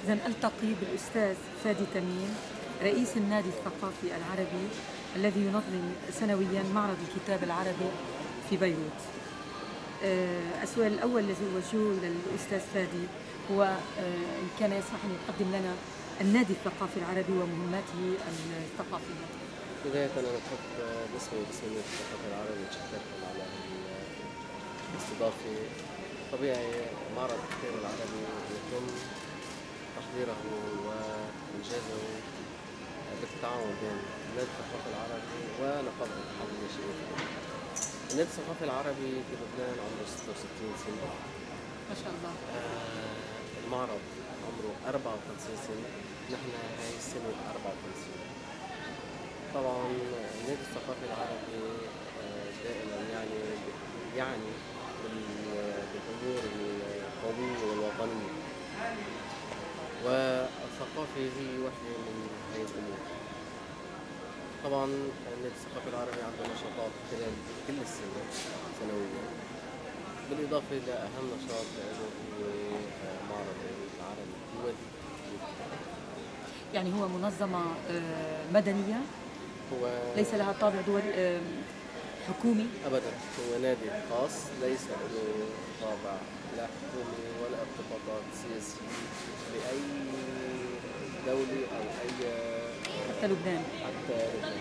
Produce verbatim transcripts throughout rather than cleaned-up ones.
إذا ألتقي بالأستاذ فادي تميم رئيس النادي الثقافي العربي الذي ينظم سنويا معرض الكتاب العربي في بيروت. السؤال الأول الذي أوجهه للأستاذ فادي هو إن كان يسمح أن يقدم لنا النادي الثقافي العربي ومهماته الثقافية. بداية أنا بحب باسمي وباسم النادي الثقافي العربي أشكركم على الاستضافة. طبيعي معرض الكتاب العربي يتم تحضيره وإنجازه بالتعاون بين النادي الثقافي العربي ونقابة الاتحاد الناشئين. النادي الثقافي العربي في لبنان عمره ستة وستين سنة ما شاء الله. آه المعرض عمره أربعة وخمسين سنة، نحن هاي السنة أربعة وخمسين. طبعا النادي الثقافي العربي آه دائما يعني يعني بالأمور القومية والوطنية، والثقافة هي واحدة من هاي الأمور. طبعا النادي الثقافي العربي عنده نشاطات خلال كل السنة سنويا، بالإضافة إلى أهم نشاط له هو معرض العربي الدولي. يعني هو منظمة مدنية، هو ليس لها طابع دولي حكومي أبدا، هو نادي خاص ليس له طابع لا حكومي ولا ارتباطات سياسية بأي دولة أو أي حتى لبنان. حتى لبنان.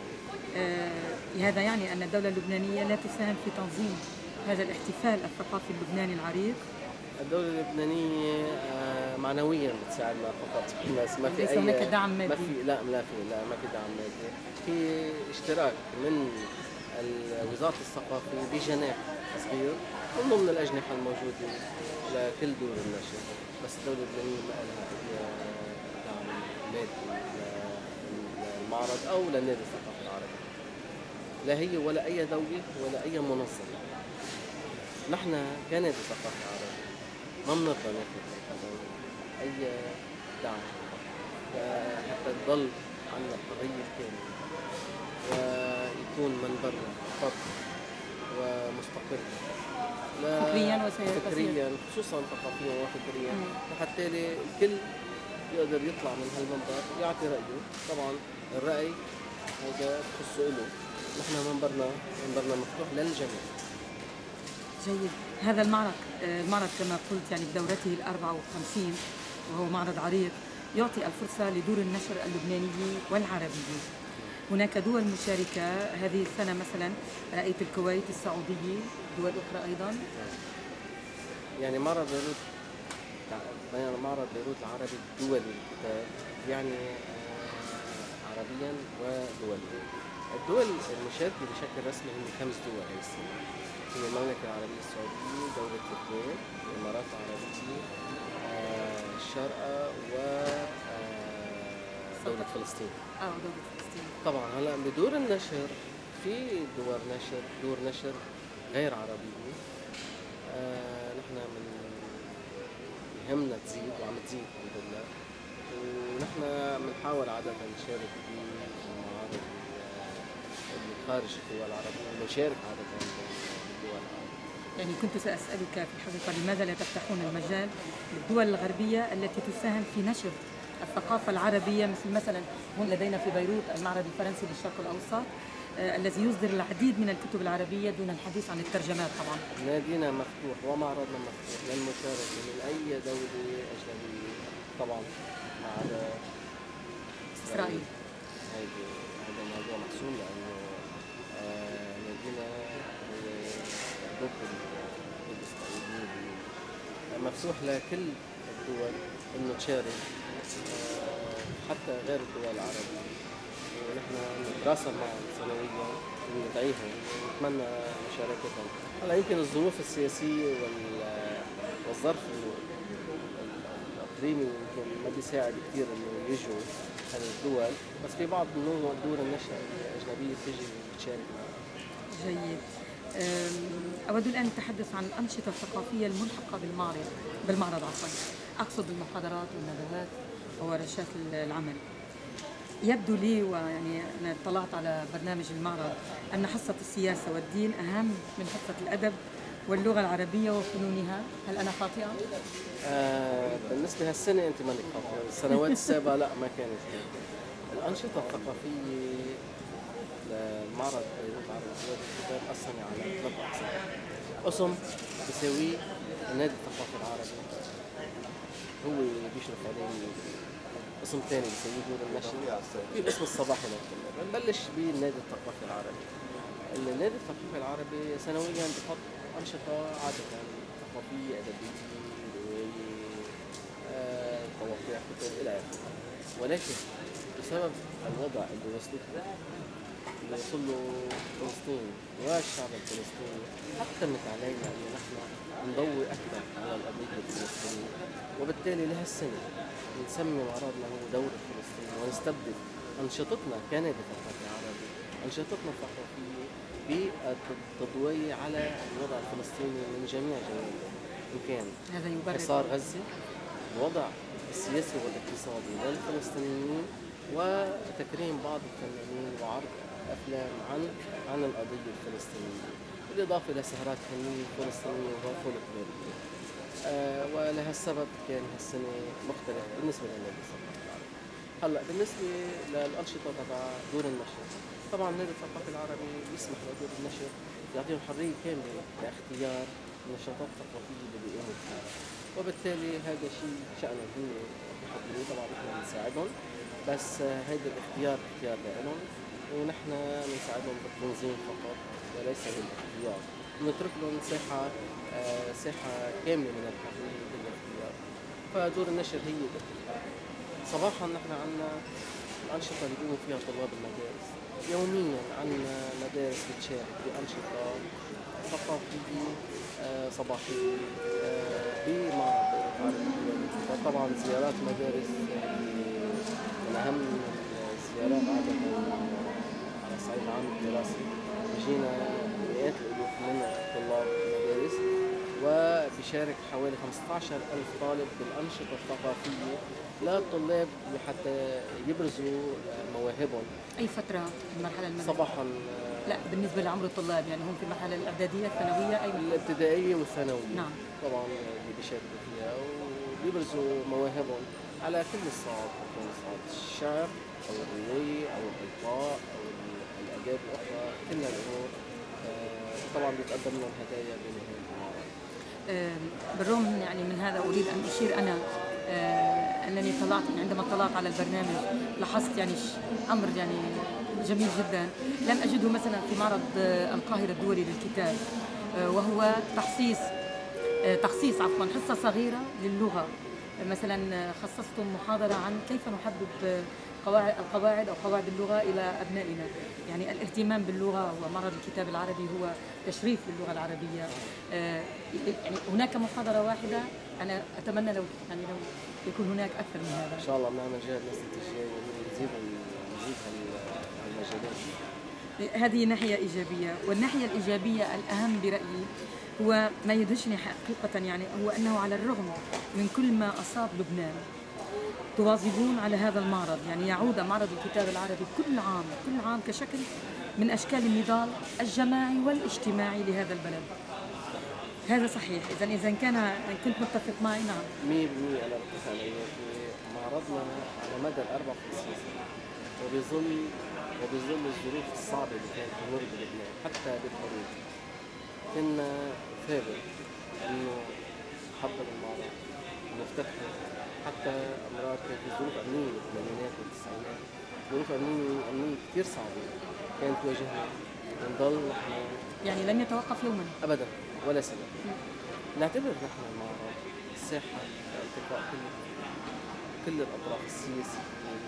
آه هذا يعني أن الدولة اللبنانية لا تساهم في تنظيم هذا الاحتفال الثقافي اللبناني العريق. الدولة اللبنانية آه معنويا بتساعدنا فقط، بس ما في ليس أي هناك دعم مادي. ما في لا لا في لا ما في دعم مادي. في اشتراك من وزارة الثقافة بجناح صغير من ضمن الأجنحة الموجودة لكل دور النشر، بس الدولة اللبنانية ما لها أي دعم مادي للمعرض أو للنادي الثقافي العربي، لا هي ولا أي دولة ولا أي منظمة. نحن كنادي ثقافي عربي ما بنرضى ناخذ أي دعم حتى تضل عنا الحرية الكاملة ويكون منبرنا حر ومستقل فكريا فكريا خصوصا ثقافيا وفكريا، حتى الكل يقدر يطلع من هالمنبر يعطي رأيه. طبعا الرأي هذا تخصه له، نحن منبرنا منبرنا مفتوح للجميع. جيد. هذا المعرض المعرض كما قلت يعني بدورته الأربعة وخمسين وهو معرض عريق يعطي الفرصة لدور النشر اللبناني والعربي. هناك دول مشاركة هذه السنة، مثلا رأيت الكويت، السعودية، دول أخرى أيضا. يعني معرض بيروت معرض بيروت العربي الدولي للكتاب يعني عربيا ودوليا. الدول المشاركة بشكل رسمي هم خمس دول هذه السنة، هي المملكة العربية السعودية، دولة الكويت، الإمارات العربية، الشارقة ودولة فلسطين. اه دولة فلسطين. طبعا هلا بدور النشر في دور نشر دور نشر غير عربية. آه نحن من يهمنا تزيد وعم تزيد الحمد لله، ونحن بنحاول عادة نشارك في المعارض اللي خارج الدول العربية ونشارك عادة بالدول العربية. يعني كنت سأسألك في الحقيقة لماذا لا تفتحون المجال للدول الغربية التي تساهم في نشر الثقافة العربية، مثل مثلا هون لدينا في بيروت المعرض الفرنسي للشرق الأوسط آه الذي يصدر العديد من الكتب العربية دون الحديث عن الترجمات. طبعا نادينا مفتوح ومعرضنا مفتوح للمشاركة من أي دولة أجنبية، طبعا ما عدا إسرائيل. هيدي هذا الموضوع محسوم لأنه آه نادينا ضد ضد إسرائيل، مفتوح لكل الدول إنه تشارك آه حتى غير الدول العربية، ونحن نتراسل معهم سنويا وندعيهم ونتمنى مشاركتهم. هلا يمكن الظروف السياسية والظرف الإقليمي يمكن ما بيساعد كثير إنه يجوا هذه الدول، بس في بعض من دور النشر الأجنبية بتجي وتشارك معنا. جيد. أود الآن التحدث عن الأنشطة الثقافية الملحقة بالمعرض بالمعرض عفوا، أقصد المحاضرات والندوات وورشات العمل. يبدو لي ويعني أنا اطلعت على برنامج المعرض أن حصة السياسة والدين أهم من حصة الأدب واللغة العربية وفنونها، هل أنا خاطئة؟ آه بالنسبة هالسنة أنت مالك خاطئة، السنوات السابقة لا ما كانت هيك. الأنشطة الثقافية للمعرض بيروت عربي لدول الكتاب قسم على ثلاث أقسام. قسم بيساويه النادي الثقافي العربي، هو بيشرف عليه. قسم ثاني بيساويه دور النشر، في القسم الصباحي للطلاب. بنبلش بالنادي الثقافي العربي. النادي الثقافي العربي سنويا بحط أنشطة عادة ثقافية، أدبية، رواية، آه، توقيع كتب إلى آخره. ولكن بسبب الوضع اللي وصلت له اللي وصل له فلسطين والشعب الفلسطيني، حتمت علينا أن نحن نضوي أكثر على القضية الفلسطينية، وبالتالي لهالسنة نسمي معرضنا هو دورة فلسطين، ونستبدل أنشطتنا كنادي ثقافي عربي أنشطتنا الثقافية بالتضوية على الوضع الفلسطيني من جميع جوانبه، إن كان حصار غزة، الوضع السياسي والاقتصادي للفلسطينيين، وتكريم بعض الفنانين وعرض أفلام عن عن القضية الفلسطينية، بالإضافة لسهرات فنية فلسطينية وفولكلورية. آه ولهالسبب كان هالسنة مختلف بالنسبة للنادي الثقافي العربي. هلا بالنسبة للأنشطة تبع دور النشر، طبعا النادي الثقافي العربي يسمح لدور النشر، يعطيهم حرية كاملة لاختيار النشاطات الثقافية اللي بيقوموا فيها، وبالتالي هذا شيء شأنهم هم بحضروا. طبعا نحن بنساعدهم، بس هيدا الاختيار اختيار لهم، ونحن بنساعدهم بالتنظيم فقط وليس بالاختيار. بنترك لهم ساحة آه ساحة كاملة من الحرية بالاختيار. فدور النشر هي الاختيار. صباحا نحن عندنا الأنشطة اللي بيقوموا فيها طلاب المدارس. يوميا عندنا مدارس بتشارك بأنشطة ثقافية آه صباحية آه بمعرض العربي. طبعا زيارات مدارس من أهم الزيارات عادة على الصعيد العام الدراسي. بيجينا مئات الألوف من طلاب المدارس، وبيشارك حوالي خمسة عشر ألف طالب بالأنشطة الثقافية للطلاب لحتى يبرزوا مواهبهم. أي فترة المرحلة المدرسية؟ صباحا. لا بالنسبة لعمر الطلاب، يعني هم في المرحلة الإعدادية الثانوية أي؟ الابتدائية والثانوية. نعم. طبعا اللي بيشاركوا فيها وبيبرزوا مواهبهم على كل الصعد، كل صعد الشعر أو الرواية أو الإلقاء أو الآداب الأخرى، كل الأمور. طبعا بيتقدم لهم هدايا بنهاية المعرض. بالرغم يعني من هذا أريد أن أشير أنا آه أنني طلعت عندما طلعت على البرنامج لاحظت يعني أمر يعني جميل جدا لم أجده مثلا في معرض آه القاهرة الدولي للكتاب، آه وهو تخصيص آه تخصيص عفوا حصة صغيرة للغة. آه مثلا خصصتم محاضرة عن كيف نحبب قواعد القواعد أو قواعد اللغة إلى أبنائنا، يعني الاهتمام باللغة. ومعرض الكتاب العربي هو تشريف للغة العربية. آه يعني هناك محاضرة واحدة، أنا أتمنى لو يعني لو يكون هناك أكثر من هذا. إن شاء الله بنعمل جهد السنة الجاية ونزيد نزيد هالمجالات. هذه ناحية إيجابية، والناحية الإيجابية الأهم برأيي هو ما يدهشني حقيقة، يعني هو أنه على الرغم من كل ما أصاب لبنان تواظبون على هذا المعرض. يعني يعود معرض الكتاب العربي كل عام كل عام كشكل من أشكال النضال الجماعي والاجتماعي لهذا البلد. هذا صحيح. إذا إذا كان كنت متفق معي. نعم مية بالمية أنا بتفق عليه. معرضنا على مدى الأربع خمسين سنة وبظل وبظل الظروف الصعبة اللي كانت تمر بلبنان حتى بالحروب، كنا ثابت إنه نحضر المعرض ونفتتحه. حتى أمرار كانت الظروف أمنية بالثمانينات والتسعينات، ظروف أمنية أمنية كثير صعبة كانت تواجهنا، ونضل نحن يعني لم يتوقف يوما أبدا ولا سنة. نعتبر نحن المعرض ساحة لالتقاء كل كل الأطراف السياسية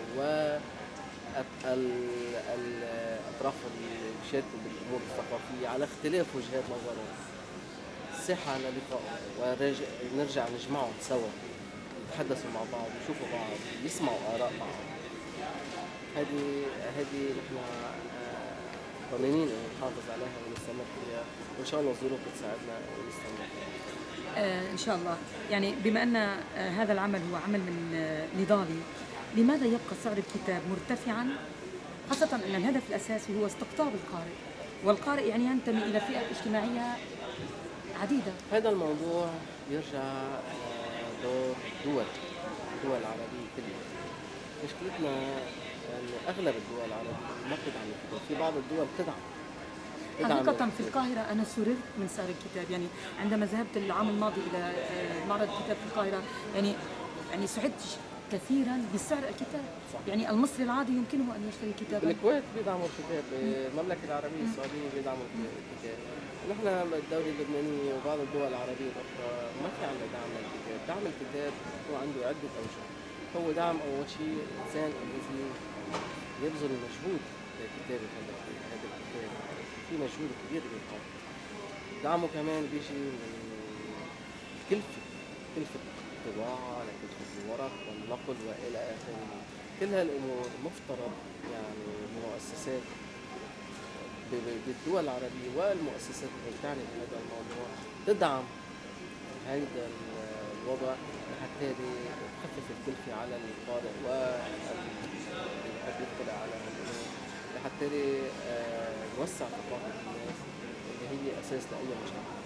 والأطراف اللي بيشاركوا بالأمور الثقافية على اختلاف وجهات نظرهم، ساحة للقائهم ونرجع نجمعهم سوا، يتحدثوا مع بعض، يشوفوا بعض، يسمعوا آراء بعض. هذه هذه نحن ضامنين إنه نحافظ عليها ونستمر فيها، وإن شاء الله الظروف بتساعدنا ونستمر فيها. آه إن شاء الله. يعني بما أن آه هذا العمل هو عمل من آه نضالي، لماذا يبقى سعر الكتاب مرتفعا، خاصة أن الهدف الأساسي هو استقطاب القارئ، والقارئ يعني ينتمي إلى فئة اجتماعية عديدة. هذا الموضوع يرجع لدور دول الدول العربية كلها. مشكلتنا أنه أغلب الدول العربية ما بتدعم الكتاب، في بعض الدول بتدعم حقيقة في القاهرة أنا سررت من سعر الكتاب، يعني عندما ذهبت العام الماضي إلى معرض الكتاب في القاهرة يعني يعني سعدت كثيرا بسعر الكتاب. صح. يعني المصري العادي يمكنه أن يشتري كتابا. بالكويت بيدعموا الكتاب، المملكة العربية السعودية بيدعموا الكتاب. نحن الدولة اللبنانية وبعض الدول العربية الأخرى ما في عندنا دعم للكتاب. دعم الكتاب هو عنده عدة أوجه. هو دعم أول شيء الإنسان الذي يبذل مجهود لكتابة هذا الكتاب، في مجهود كبير بيقام. دعمه كمان بيجي من كلفة كلفة الطباعة لكلفة الورق والنقل وإلى آخره. كل هالأمور مفترض يعني المؤسسات بالدول العربية والمؤسسات اللي بتعني بهذا الموضوع تدعم هذا الوضع لحتى تخفف الكلفة على القارئ واللي بحب يطلع على هالأمور، لحتى نوسع ثقافة الناس اللي هي أساس لأي مجتمع.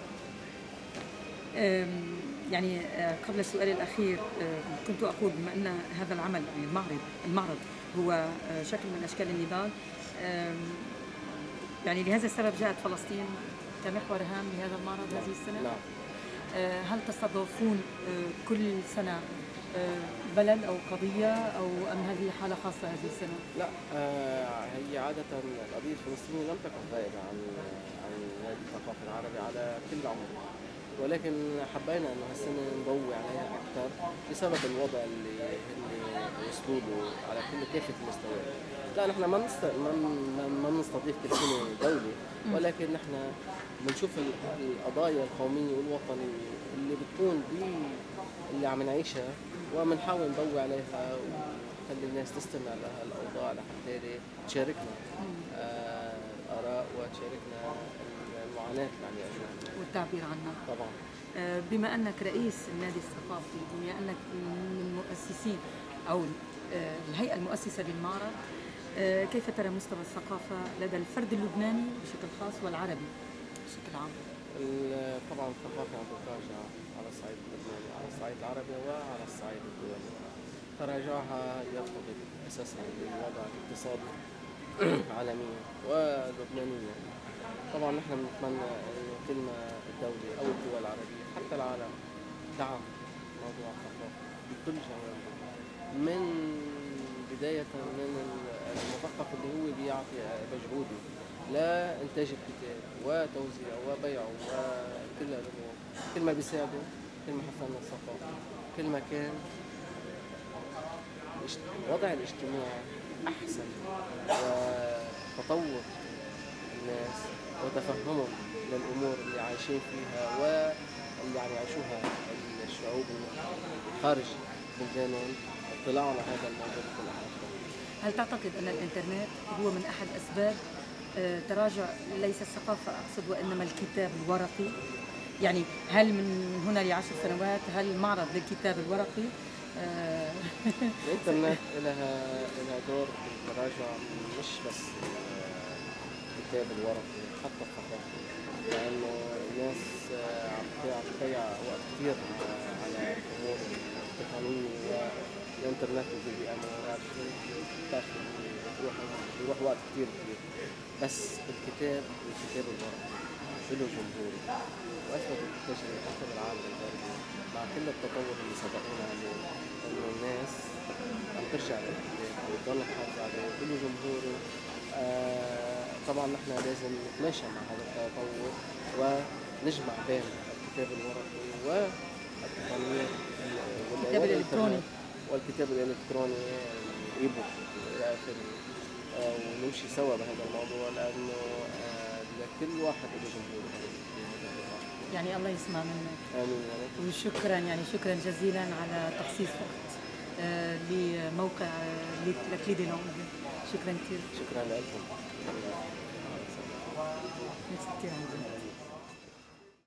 يعني قبل السؤال الأخير كنت أقول بما أن هذا العمل يعني المعرض المعرض هو شكل من أشكال النضال، يعني لهذا السبب جاءت فلسطين كمحور هام لهذا المعرض هذه السنة. نعم. هل تستضيفون كل سنة بلد أو قضية أو أم هذه حالة خاصة هذه السنة؟ لا، هي عادة القضية الفلسطينية لم تكن غائبة عن عن نادي الثقافة العربي على كل العمر، ولكن حبينا انه هالسنه نضوي عليها اكثر بسبب الوضع اللي هن وصلوا له على كل كافه المستويات. لا، نحن ما نست... ما بنستضيف كل سنه دوله، ولكن نحن بنشوف القضايا القوميه والوطنيه اللي بتكون ب اللي عم نعيشها وبنحاول نضوي عليها ونخلي الناس تستمع لها الاوضاع لحتى تشاركنا الاراء وتشاركنا المعاناة يعني والتعبير عنها. طبعا. بما أنك رئيس النادي الثقافي، بما أنك من المؤسسين أو الهيئة المؤسسة للمعرض، كيف ترى مستوى الثقافة لدى الفرد اللبناني بشكل خاص والعربي بشكل عام؟ طبعا الثقافة عم تتراجع على الصعيد اللبناني، على الصعيد العربي وعلى الصعيد الدولي. تراجعها يرتبط أساسا بالوضع الاقتصادي عالميا ولبنانيا. طبعا نحن بنتمنى انه كل ما الدولة او الدول العربية حتى العالم دعم موضوع الثقافة بكل جوانبه، من بداية من المثقف اللي هو بيعطي مجهوده لإنتاج الكتاب وتوزيعه وبيعه وكل الأمور. كل ما بيساعده كل ما حسنا الثقافة، كل ما كان الوضع الاجتماعي أحسن وتطور الناس وتفهمهم للأمور اللي عايشين فيها واللي عم يعيشوها الشعوب خارج بلدانهم، اطلاع على هذا الموضوع بكل حاجة. هل تعتقد أن الإنترنت هو من أحد أسباب تراجع ليس الثقافة أقصد وإنما الكتاب الورقي؟ يعني هل من هنا لعشر سنوات هل معرض للكتاب الورقي؟ الإنترنت لها لها دور في التراجع، مش بس الكتاب الورقي حتى الثقافة، لأنه الناس عم تضيع وقت كثير على الأمور التقنية والإنترنت اللي بيأمرات تاخذ بيروح بيروح وقت كثير كبير. بس الكتاب الكتاب الورقي له جمهور، وأثبت التجربة حتى بالعالم الغربي مع كل التطور اللي سبقونا عليه إنه الناس عم ترجع للكتاب وتضل تحافظ عليه له جمهوره. آه طبعا نحن لازم نتماشى مع هذا التطور ونجمع بين الكتاب الورقي والتقنيات والكتاب الإلكتروني والكتاب الإلكتروني الاي بوك إلى آخره، آه ونمشي سوا بهذا الموضوع لأنه آه لكل واحد له جمهوره. يعني الله يسمع منك. آمين. وشكرا يعني شكرا جزيلا على تخصيص وقت آه لموقع آه لكلي دي لونج. شكرا كثير. شكرا لكم. ميرسي كثير.